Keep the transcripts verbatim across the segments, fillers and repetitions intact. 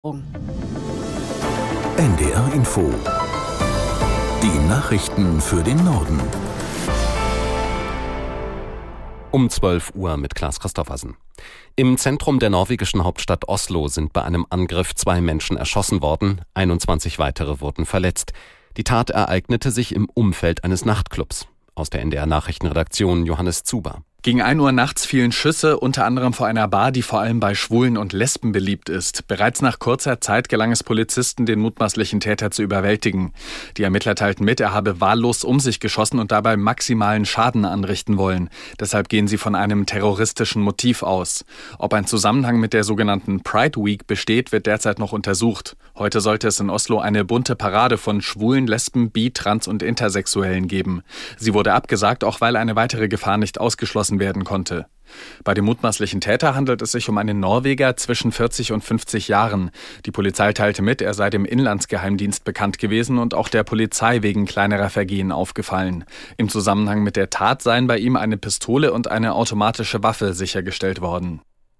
N D R Info. Die Nachrichten für den Norden. Um zwölf Uhr mit Klaas Christoffersen. Im Zentrum der norwegischen Hauptstadt Oslo sind bei einem Angriff zwei Menschen erschossen worden, einundzwanzig weitere wurden verletzt. Die Tat ereignete sich im Umfeld eines Nachtclubs. Aus der N D R Nachrichtenredaktion Johannes Zuber. Gegen ein Uhr nachts fielen Schüsse, unter anderem vor einer Bar, die vor allem bei Schwulen und Lesben beliebt ist. Bereits nach kurzer Zeit gelang es Polizisten, den mutmaßlichen Täter zu überwältigen. Die Ermittler teilten mit, er habe wahllos um sich geschossen und dabei maximalen Schaden anrichten wollen. Deshalb gehen sie von einem terroristischen Motiv aus. Ob ein Zusammenhang mit der sogenannten Pride Week besteht, wird derzeit noch untersucht. Heute sollte es in Oslo eine bunte Parade von Schwulen, Lesben, Bi-, Trans- und Intersexuellen geben. Sie wurde abgesagt, auch weil eine weitere Gefahr nicht ausgeschlossen werden konnte. Bei dem mutmaßlichen Täter handelt es sich um einen Norweger zwischen vierzig und fünfzig Jahren. Die Polizei teilte mit, er sei dem Inlandsgeheimdienst bekannt gewesen und auch der Polizei wegen kleinerer Vergehen aufgefallen. Im Zusammenhang mit der Tat seien bei ihm eine Pistole und eine automatische Waffe sichergestellt worden.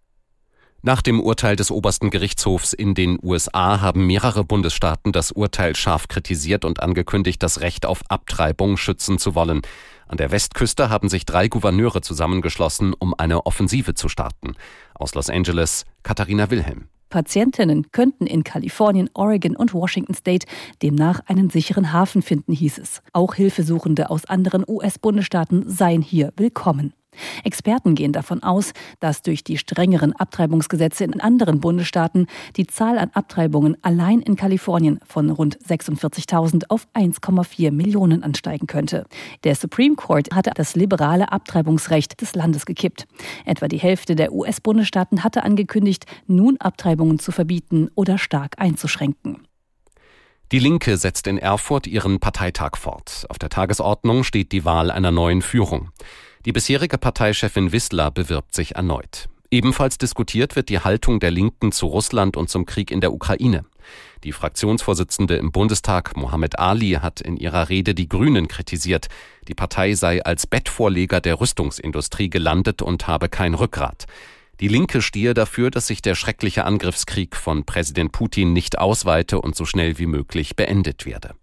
Nach dem Urteil des obersten Gerichtshofs in den U S A haben mehrere Bundesstaaten das Urteil scharf kritisiert und angekündigt, das Recht auf Abtreibung schützen zu wollen. An der Westküste haben sich drei Gouverneure zusammengeschlossen, um eine Offensive zu starten. Aus Los Angeles, Katharina Wilhelm. Patientinnen könnten in Kalifornien, Oregon und Washington State demnach einen sicheren Hafen finden, hieß es. Auch Hilfesuchende aus anderen U S-Bundesstaaten seien hier willkommen. Experten gehen davon aus, dass durch die strengeren Abtreibungsgesetze in anderen Bundesstaaten die Zahl an Abtreibungen allein in Kalifornien von rund sechsundvierzigtausend auf eins Komma vier Millionen ansteigen könnte. Der Supreme Court hatte das liberale Abtreibungsrecht des Landes gekippt. Etwa die Hälfte der U S-Bundesstaaten hatte angekündigt, nun Abtreibungen zu verbieten oder stark einzuschränken. Die Linke setzt in Erfurt ihren Parteitag fort. Auf der Tagesordnung steht die Wahl einer neuen Führung. Die bisherige Parteichefin Wissler bewirbt sich erneut. Ebenfalls diskutiert wird die Haltung der Linken zu Russland und zum Krieg in der Ukraine. Die Fraktionsvorsitzende im Bundestag, Mohammed Ali, hat in ihrer Rede die Grünen kritisiert. Die Partei sei als Bettvorleger der Rüstungsindustrie gelandet und habe kein Rückgrat. Die Linke stehe dafür, dass sich der schreckliche Angriffskrieg von Präsident Putin nicht ausweite und so schnell wie möglich beendet werde.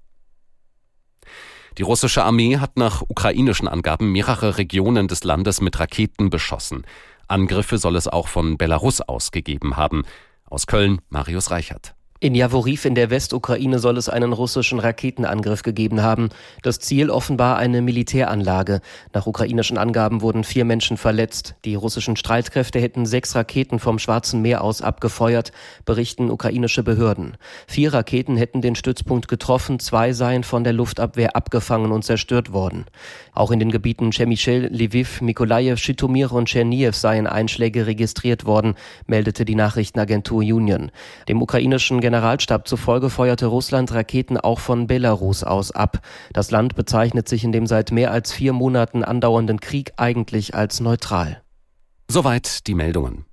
Die russische Armee hat nach ukrainischen Angaben mehrere Regionen des Landes mit Raketen beschossen. Angriffe soll es auch von Belarus aus gegeben haben. Aus Köln, Marius Reichert. In Jaworiw in der Westukraine soll es einen russischen Raketenangriff gegeben haben. Das Ziel offenbar eine Militäranlage. Nach ukrainischen Angaben wurden vier Menschen verletzt. Die russischen Streitkräfte hätten sechs Raketen vom Schwarzen Meer aus abgefeuert, berichten ukrainische Behörden. Vier Raketen hätten den Stützpunkt getroffen, zwei seien von der Luftabwehr abgefangen und zerstört worden. Auch in den Gebieten Chemischel, Lviv, Mykolajiw, Schitomir und Tschernihiw seien Einschläge registriert worden, meldete die Nachrichtenagentur Union. Dem ukrainischen Generalstab zufolge feuerte Russland Raketen auch von Belarus aus ab. Das Land bezeichnet sich in dem seit mehr als vier Monaten andauernden Krieg eigentlich als neutral. Soweit die Meldungen.